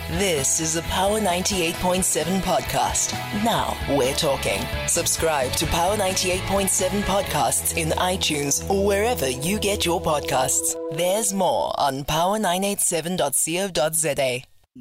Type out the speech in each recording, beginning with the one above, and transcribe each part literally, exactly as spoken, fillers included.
This is a Power ninety-eight point seven podcast. Now we're talking. Subscribe to Power ninety-eight point seven podcasts in iTunes or wherever you get your podcasts. There's more on power nine eight seven dot co dot za.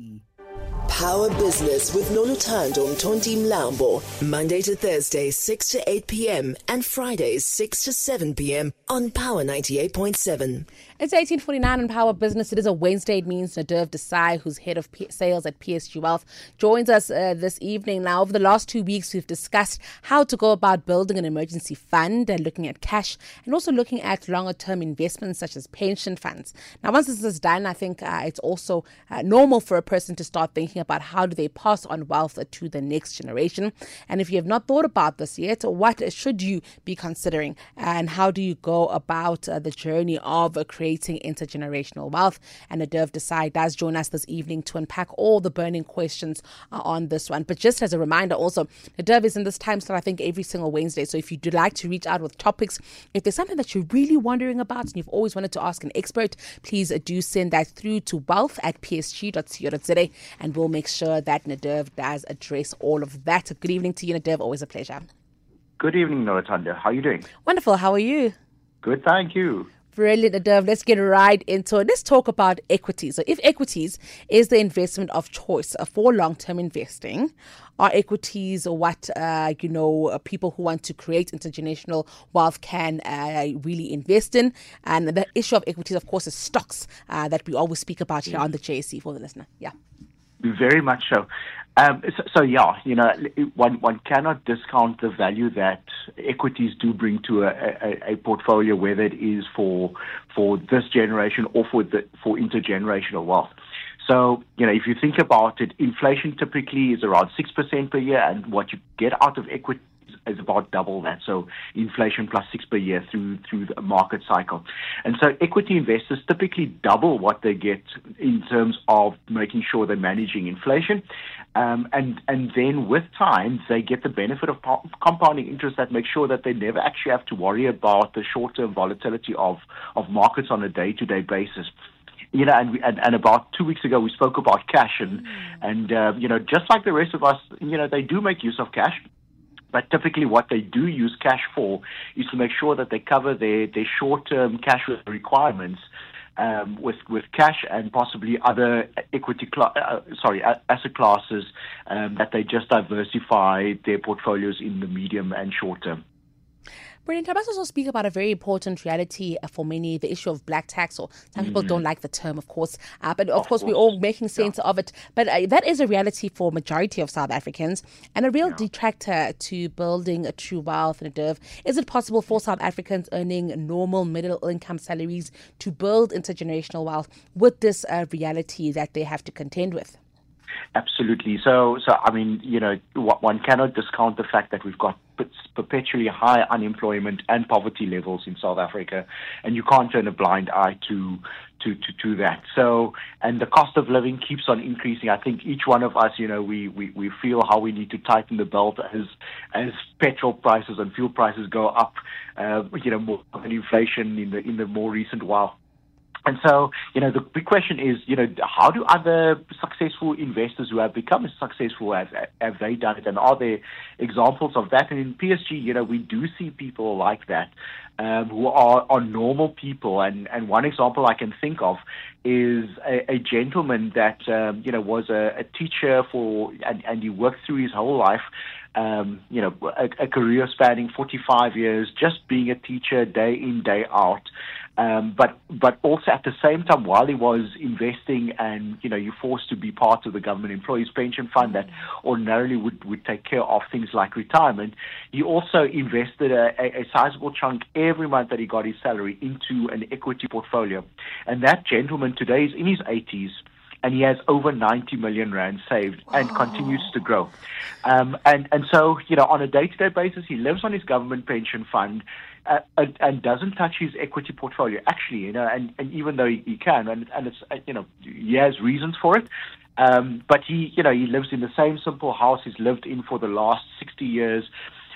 Power Business with Noluthando Mtondi Mlambo. Monday to Thursday, six to eight p.m. and Fridays, six to seven p.m. on Power ninety-eight point seven. It's eighteen forty-nine on Power Business. It is a Wednesday. It means Nadev Desai, who's head of P- sales at P S G Wealth, joins us uh, this evening. Now, over the last two weeks, we've discussed how to go about building an emergency fund and looking at cash and also looking at longer-term investments such as pension funds. Now, once this is done, I think uh, it's also uh, normal for a person to start thinking about how do they pass on wealth to the next generation. And if you have not thought about this yet, what should you be considering and how do you go about uh, the journey of uh, creating creating intergenerational wealth? And Nadev Desai does join us this evening to unpack all the burning questions uh, on this one. But just as a reminder also, Nadev is in this time slot I think every single Wednesday. So if you'd like to reach out with topics, if there's something that you're really wondering about and you've always wanted to ask an expert, please uh, do send that through to wealth at p s g dot co dot za and we'll make sure that Nadev does address all of that. Good evening to you, Nadev. Always a pleasure. Good evening, Noluthando. How are you doing? Wonderful. How are you? Good, thank you. Brilliant, Nadev. Let's get right into it. Let's talk about equities. So if equities is the investment of choice for long-term investing, are equities what, uh, you know, people who want to create intergenerational wealth can uh, really invest in? And the issue of equities, of course, is stocks uh, that we always speak about here on the J S C for the listener. Yeah. Very much so. Um, so, so yeah, you know, one one cannot discount the value that equities do bring to a, a, a portfolio, whether it is for for this generation or for the for intergenerational wealth. So, you know, if you think about it, inflation typically is around six percent per year, and what you get out of equity is about double that. So inflation plus six per year through through the market cycle. And so equity investors typically double what they get in terms of making sure they're managing inflation. Um, and, and then with time, they get the benefit of po- compounding interest that makes sure that they never actually have to worry about the short-term volatility of, of markets on a day-to-day basis. You know, and, we, and and about two weeks ago, we spoke about cash. And, mm. and uh, you know, just like the rest of us, you know, they do make use of cash. But typically what they do use cash for is to make sure that they cover their, their short-term cash requirements um, with with cash and possibly other equity, cl- uh, sorry, asset classes um, that they just diversify their portfolios in the medium and short term. Brilliant. I must also speak about a very important reality for many, the issue of black tax, or some mm. people don't like the term, of course, uh, but of, of course, course we're all making sense yeah. of it. But uh, that is a reality for majority of South Africans and a real yeah. detractor to building a true wealth and a div. Is it possible for South Africans earning normal middle income salaries to build intergenerational wealth with this uh, reality that they have to contend with? Absolutely. So, so I mean, you know, one cannot discount the fact that we've got perpetually high unemployment and poverty levels in South Africa, and you can't turn a blind eye to to to, to that. So, and the cost of living keeps on increasing. I think each one of us, you know, we, we, we feel how we need to tighten the belt as as petrol prices and fuel prices go up. Uh, you know, more than inflation in the in the more recent while. And so, you know, the big question is, you know, how do other successful investors who have become as successful as have they done it? And are there examples of that? And in P S G, you know, we do see people like that um, who are, are normal people. And, and one example I can think of is a, a gentleman that, um, you know, was a, a teacher for, and, and he worked through his whole life. Um, you know, a, a career spanning forty-five years, just being a teacher day in, day out. Um, but but also at the same time, while he was investing and, you know, you're forced to be part of the government employees pension fund that ordinarily would, would take care of things like retirement, he also invested a, a, a sizable chunk every month that he got his salary into an equity portfolio. And that gentleman today is in his eighties. And he has over ninety million rand saved and wow. continues to grow. Um, and, and so, you know, on a day-to-day basis, he lives on his government pension fund uh, and, and doesn't touch his equity portfolio, actually, you know, and, and even though he, he can, and, and it's, uh, you know, he has reasons for it. Um, but he, you know, he lives in the same simple house he's lived in for the last sixty years.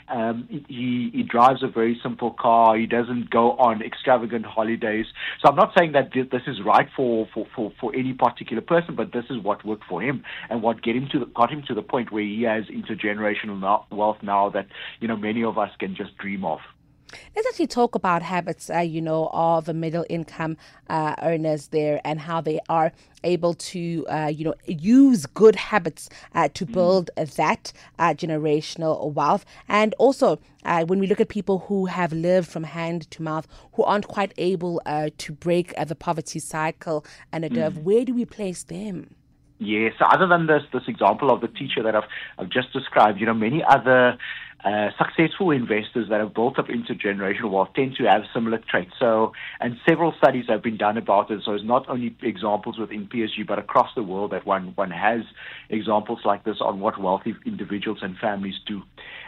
Um, he, he drives a very simple car. He doesn't go on extravagant holidays. So I'm not saying that this is right for, for, for, for any particular person, but this is what worked for him and what get him to the, got him to the point where he has intergenerational wealth now that, you know, many of us can just dream of. Let's actually talk about habits, uh, you know, of the middle income uh, earners there and how they are able to, uh, you know, use good habits uh, to build mm. that uh, generational wealth. And also, uh, when we look at people who have lived from hand to mouth, who aren't quite able uh, to break uh, the poverty cycle, and mm. where do we place them? Yes, so other than this, this example of the teacher that I've, I've just described, you know, many other Uh, successful investors that have built up intergenerational wealth tend to have similar traits. So, and several studies have been done about it. So it's not only examples within P S G, but across the world that one, one has examples like this on what wealthy individuals and families do.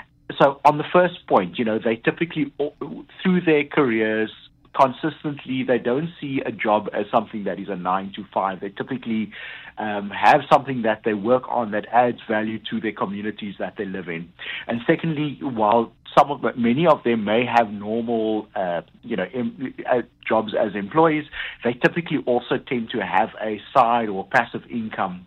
So on the first point, you know, they typically, through their careers, consistently, they don't see a job as something that is a nine to five. They typically um, have something that they work on that adds value to their communities that they live in. And secondly, while some of many of them may have normal, uh, you know, em, uh, jobs as employees, they typically also tend to have a side or passive income.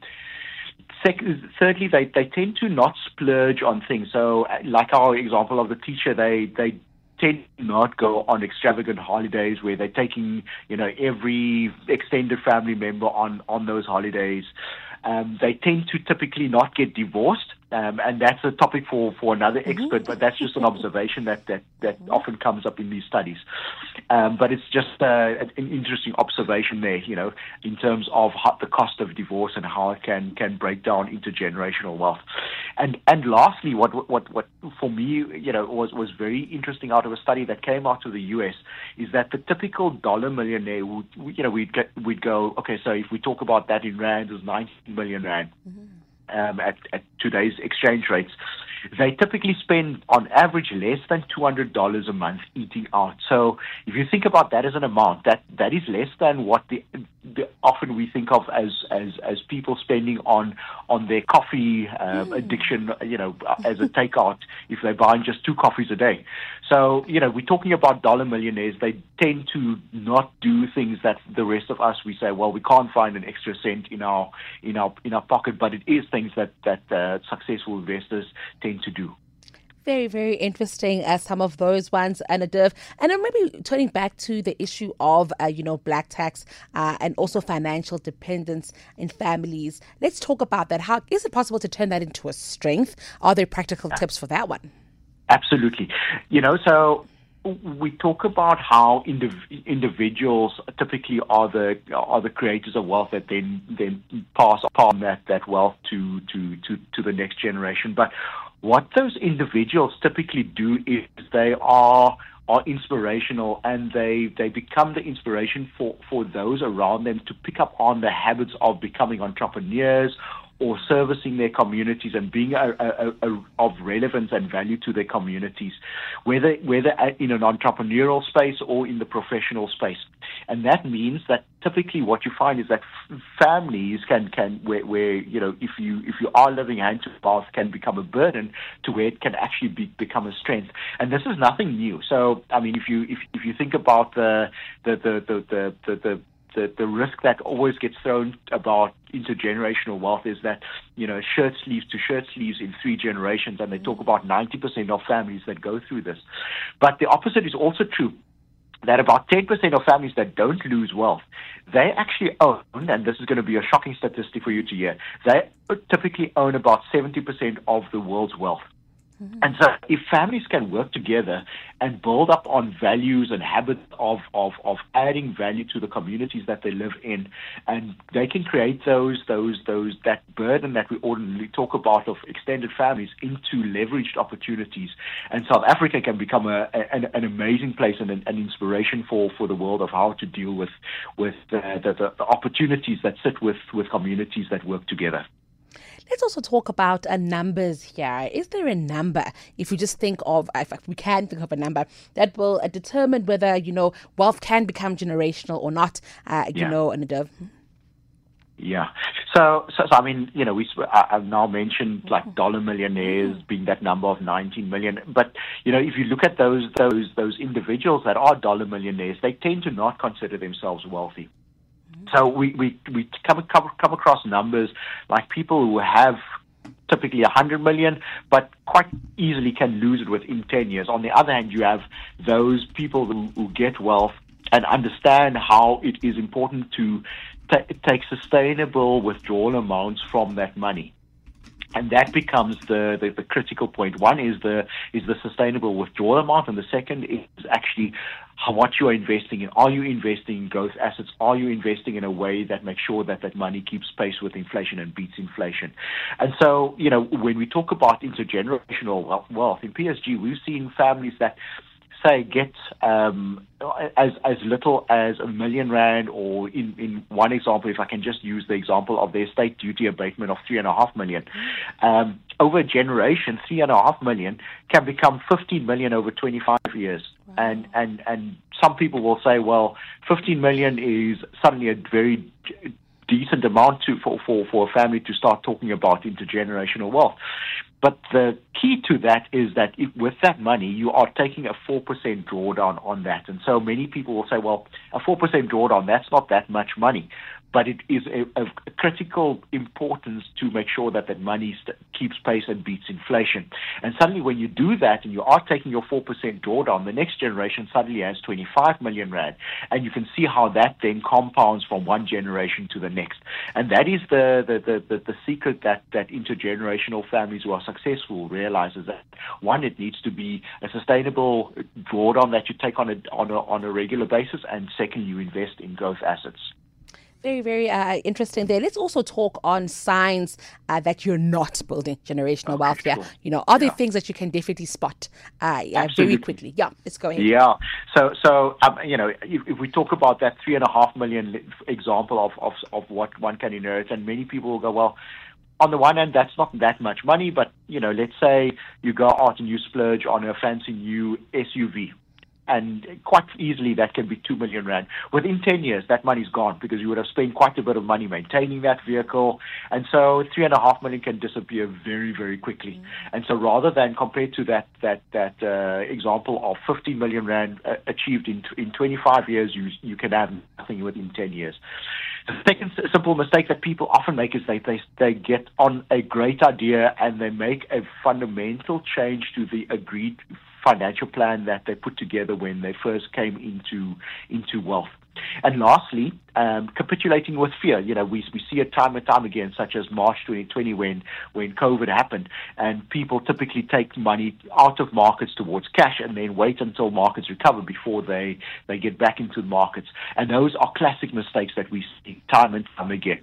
Second, thirdly, they, they tend to not splurge on things. So, like our example of the teacher, they they. tend to not go on extravagant holidays where they're taking, you know, every extended family member on, on those holidays. Um, they tend to typically not get divorced, um, and that's a topic for, for another expert, but that's just an observation that, that, that often comes up in these studies. Um, but it's just uh, an interesting observation there, you know, in terms of how, the cost of divorce and how it can, can break down intergenerational wealth. And and lastly, what what what for me, you know, was, was very interesting out of a study that came out of the U S is that the typical dollar millionaire would, you know, we'd get, we'd go, okay, so if we talk about that in rands, it's nineteen million rand mm-hmm. um, at at today's exchange rates. They typically spend, on average, less than two hundred dollars a month eating out. So if you think about that as an amount, that, that is less than what the, the often we think of as, as, as people spending on on their coffee um, mm. addiction, you know, as a takeout if they're buying just two coffees a day. So, you know, we're talking about dollar millionaires. They tend to not do things that the rest of us, we say, well, we can't find an extra cent in our in our in our pocket, but it is things that that uh, successful investors tend to do. Very, very interesting as some of those ones, Anna Derv. And then maybe turning back to the issue of, uh, you know, black tax uh, and also financial dependence in families. Let's talk about that. How is it possible to turn that into a strength? Are there practical yeah. tips for that one? Absolutely. You know, so we talk about how indiv- individuals typically are the are the creators of wealth that then then pass on that, that wealth to, to, to, to the next generation. But what those individuals typically do is they are are inspirational, and they, they become the inspiration for, for those around them to pick up on the habits of becoming entrepreneurs or servicing their communities and being a, a, a, of relevance and value to their communities, whether whether in an entrepreneurial space or in the professional space. And that means that typically what you find is that f- families can, can where, where, you know, if you if you are living hand to mouth, can become a burden to where it can actually be, become a strength. And this is nothing new. So, I mean, if you if, if you think about the the the the the, the, the The, the risk that always gets thrown about intergenerational wealth is that, you know, shirt sleeves to shirt sleeves in three generations, and they talk about ninety percent of families that go through this. But the opposite is also true, that about ten percent of families that don't lose wealth, they actually own, and this is going to be a shocking statistic for you to hear, they typically own about seventy percent of the world's wealth. Mm-hmm. And so if families can work together and build up on values and habits of, of, of adding value to the communities that they live in, and they can create those those those that burden that we ordinarily talk about of extended families into leveraged opportunities. And South Africa can become a, an, an amazing place and an, an inspiration for, for the world of how to deal with with the, the, the opportunities that sit with, with communities that work together. Let's also talk about uh, numbers here. Is there a number, if we just think of, if we can think of a number, that will uh, determine whether, you know, wealth can become generational or not, uh, you yeah. know, and a Yeah. So, so, so I mean, you know, we I, I've now mentioned like dollar millionaires being that number of nineteen million. But you know, if you look at those those those individuals that are dollar millionaires, they tend to not consider themselves wealthy. So we we we come come come across numbers like people who have typically one hundred million, but quite easily can lose it within ten years. On the other hand, you have those people who, who get wealth and understand how it is important to t- take sustainable withdrawal amounts from that money. And that becomes the, the, the critical point. One is the is the sustainable withdrawal amount, and the second is actually how, what you are investing in. Are you investing in growth assets? Are you investing in a way that makes sure that that money keeps pace with inflation and beats inflation? And so, you know, when we talk about intergenerational wealth in P S G, we've seen families that say get um, as as little as a million rand, or in, in one example, if I can just use the example of the estate duty abatement of three and a half million. Um, over a generation, three and a half million can become fifteen million over twenty-five years. Wow. And, and, and some people will say, well, fifteen million is suddenly a very decent amount to, for, for, for a family to start talking about intergenerational wealth. But the key to that is that if, with that money, you are taking a four percent drawdown on that. And so many people will say, well, a four percent drawdown, that's not that much money. But it is a, a critical importance to make sure that that money st- keeps pace and beats inflation. And suddenly when you do that and you are taking your four percent drawdown, the next generation suddenly has twenty-five million rand. And you can see how that then compounds from one generation to the next. And that is the, the, the, the, the secret that, that intergenerational families who are successful realizes that, one, it needs to be a sustainable drawdown that you take on a, on a, on a regular basis, and second, you invest in growth assets. Very, very uh, interesting there. Let's also talk on signs uh, that you're not building generational okay, wealth here. Sure. You know, are there yeah. things that you can definitely spot uh, yeah, very quickly? Yeah, let's go ahead. Yeah. So, so um, you know, if, if we talk about that three and a half million example of, of, of what one can inherit, and many people will go, well, on the one hand, that's not that much money, but, you know, let's say you go out and you splurge on a fancy new S U V. And quite easily that can be two million rand. Within ten years, that money's gone because you would have spent quite a bit of money maintaining that vehicle. And so three and a half million can disappear very, very quickly. Mm-hmm. And so rather than compared to that that that uh, example of fifty million rand uh, achieved in in twenty-five years, you you can have nothing within ten years. The second simple mistake that people often make is they, they they get on a great idea and they make a fundamental change to the agreed financial plan that they put together when they first came into into wealth. And lastly, um, capitulating with fear. You know, we we see it time and time again, such as March twenty twenty when when COVID happened, and people typically take money out of markets towards cash and then wait until markets recover before they, they get back into the markets. And those are classic mistakes that we see time and time again.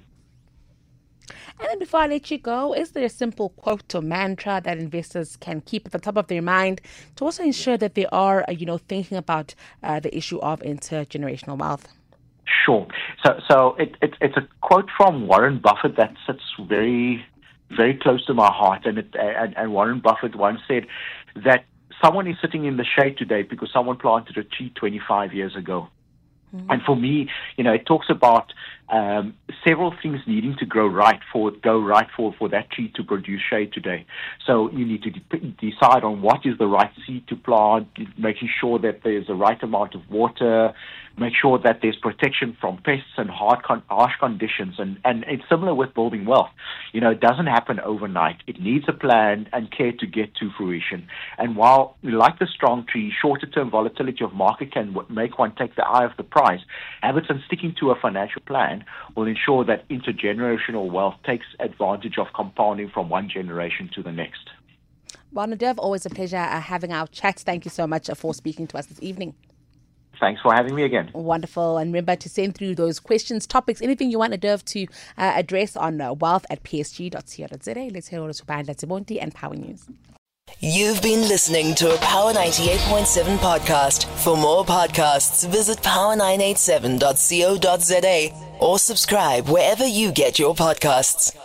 And then before I let you go, is there a simple quote or mantra that investors can keep at the top of their mind to also ensure that they are, uh, you know, thinking about uh, the issue of intergenerational wealth? Sure. So, so it, it, it's a quote from Warren Buffett that sits very, very close to my heart. And, it, and, and Warren Buffett once said that someone is sitting in the shade today because someone planted a tree twenty-five years ago. And for me, you know, it talks about um, several things needing to grow right for go right for, for that tree to produce shade today. So you need to de- decide on what is the right seed to plant, making sure that there's the right amount of water, make sure that there's protection from pests and hard con- harsh conditions. And, and it's similar with building wealth. You know, it doesn't happen overnight. It needs a plan and care to get to fruition. And while, like the strong tree, shorter-term volatility of market can w- make one take the eye off the prize, habits and sticking to a financial plan will ensure that intergenerational wealth takes advantage of compounding from one generation to the next. Well, Nadev, always a pleasure uh, having our chats. Thank you so much uh, for speaking to us this evening. Thanks for having me again. Wonderful. And remember to send through those questions, topics, anything you want Nadev to uh, address on uh, wealth at p s g dot co dot z a. Let's hear over to Bandla Tsibonti and Power News. You've been listening to a Power ninety-eight point seven podcast. For more podcasts, visit power nine eight seven dot co dot z a or subscribe wherever you get your podcasts.